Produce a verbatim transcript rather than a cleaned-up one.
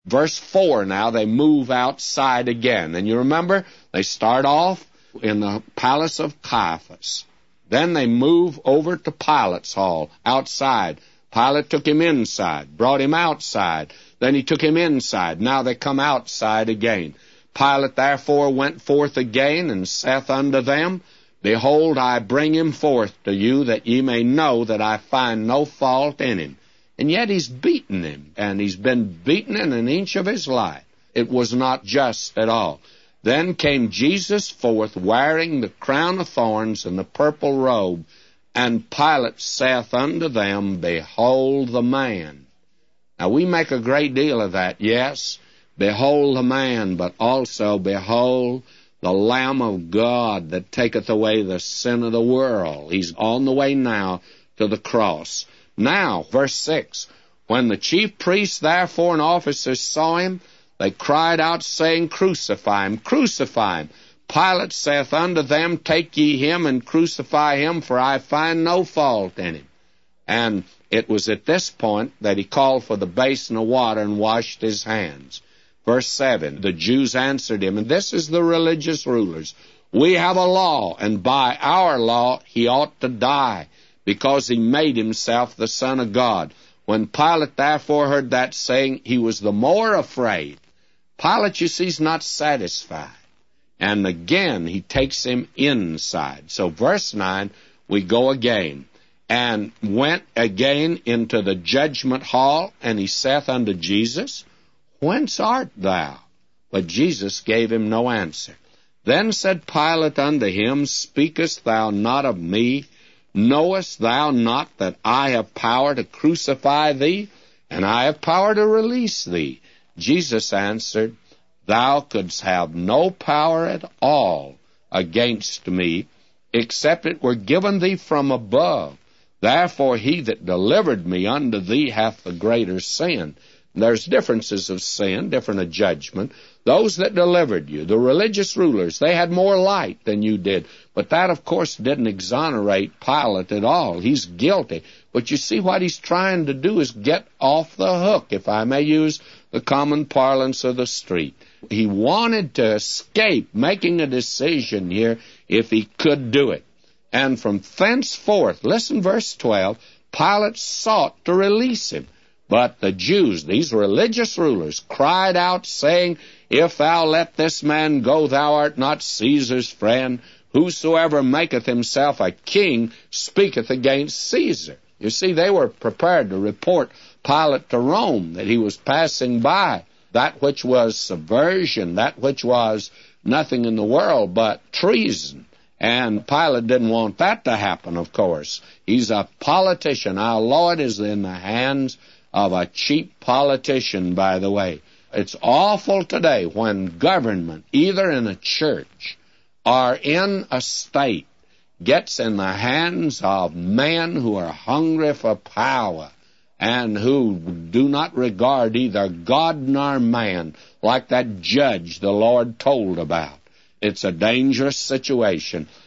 Verse four now, they move outside again. And you remember, they start off in the palace of Caiaphas. Then they move over to Pilate's hall, outside. Pilate took him inside, brought him outside. Then he took him inside. Now they come outside again. Pilate therefore went forth again, and saith unto them, Behold, I bring him forth to you, that ye may know that I find no fault in him. And yet he's beaten him, and he's been beaten in an inch of his life. It was not just at all. Then came Jesus forth, wearing the crown of thorns and the purple robe, and Pilate saith unto them, Behold the man. Now we make a great deal of that, yes. Behold the man, but also behold the Lamb of God that taketh away the sin of the world. He's on the way now to the cross. Now, verse six, when the chief priests therefore and officers saw him, they cried out, saying, Crucify him, crucify him. Pilate saith unto them, Take ye him and crucify him, for I find no fault in him. And it was at this point that he called for the basin of water and washed his hands. Verse seven, the Jews answered him, and this is the religious rulers, We have a law, and by our law he ought to die, because he made himself the Son of God. When Pilate therefore heard that saying, he was the more afraid. Pilate, you see, is not satisfied. And again, he takes him inside. So verse nine, we go again. And went again into the judgment hall, and he saith unto Jesus, Whence art thou? But Jesus gave him no answer. Then said Pilate unto him, Speakest thou not of me? Knowest thou not that I have power to crucify thee, and I have power to release thee? Jesus answered, Thou couldst have no power at all against me, except it were given thee from above. Therefore he that delivered me unto thee hath the greater sin. There's differences of sin, different of judgment. Those that delivered you, the religious rulers, they had more light than you did. But that, of course, didn't exonerate Pilate at all. He's guilty. But you see, what he's trying to do is get off the hook, if I may use the common parlance of the street. He wanted to escape making a decision here if he could do it. And from thenceforth, listen, verse twelve, Pilate sought to release him. But the Jews, these religious rulers, cried out, saying, If thou let this man go, thou art not Caesar's friend. Whosoever maketh himself a king speaketh against Caesar. You see, they were prepared to report Pilate to Rome, that he was passing by that which was subversion, that which was nothing in the world but treason. And Pilate didn't want that to happen, of course. He's a politician. Our Lord is in the hands of a cheap politician, by the way. It's awful today when government, either in a church or in a state, gets in the hands of men who are hungry for power and who do not regard either God nor man, like that judge the Lord told about. It's a dangerous situation.